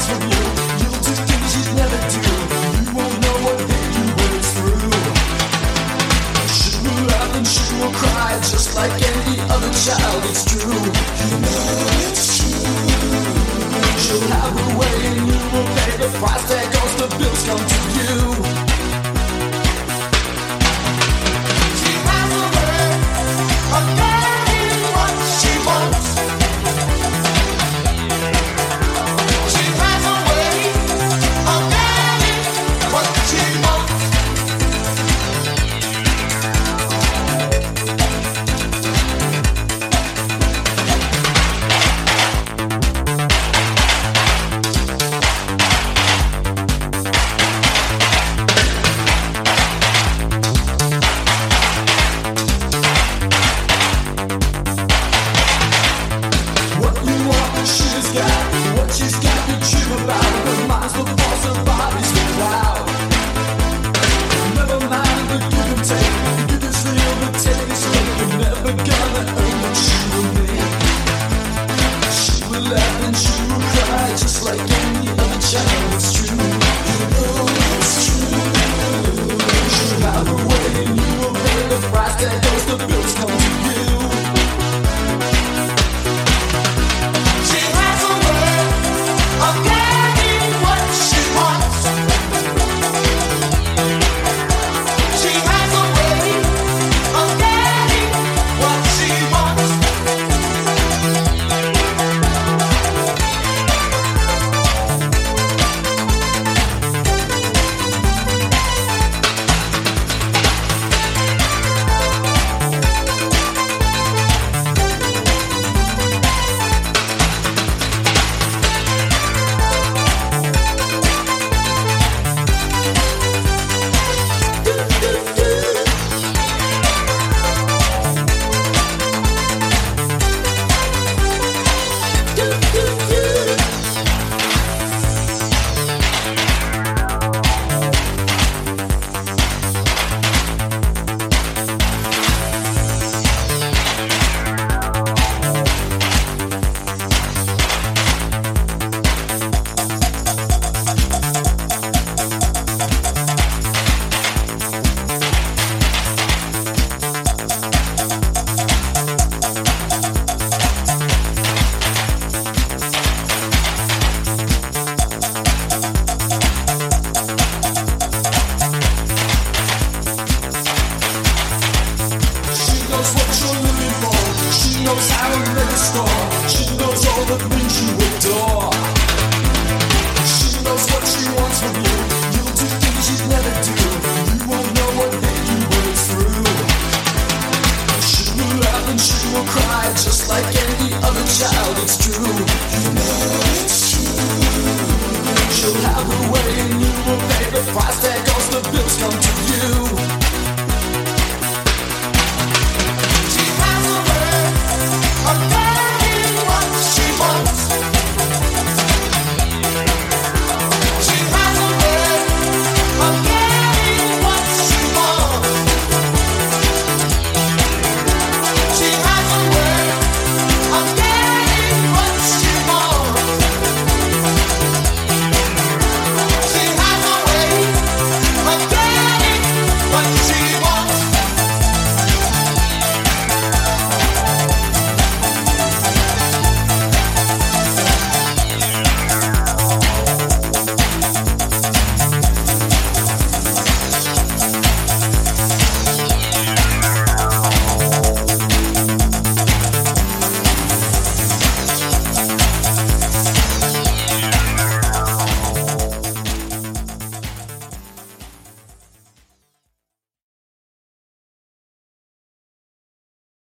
from you. You'll do things you'd never do. You won't know what hit you when it's through. She will laugh and she will cry just like any other child. It's true. You know it's true. She'll have her way and you will pay the price. There goes the bills come to you. She has a way of getting what she wants. She has a way of getting what she wants. She's got to dream about her mind's the boss, her body's the cloud. Never mind the give and take. Give is real, the take is fake. You're never gonna earn what she will make. She will laugh and she will cry just like any other child. It's true. You know it's true. She'll have her way and you will pay the price. There goes the bills come to you. I'm getting what she wants. She has a way of getting what she wants. She knows how to make a score. She knows all the things you adore. She knows what she wants from you. You'll do things you'd never do. You won't know what hit you when it's through. She will laugh and she will cry just like any other child. It's true. You know it's true. She'll have her way and you will pay the price.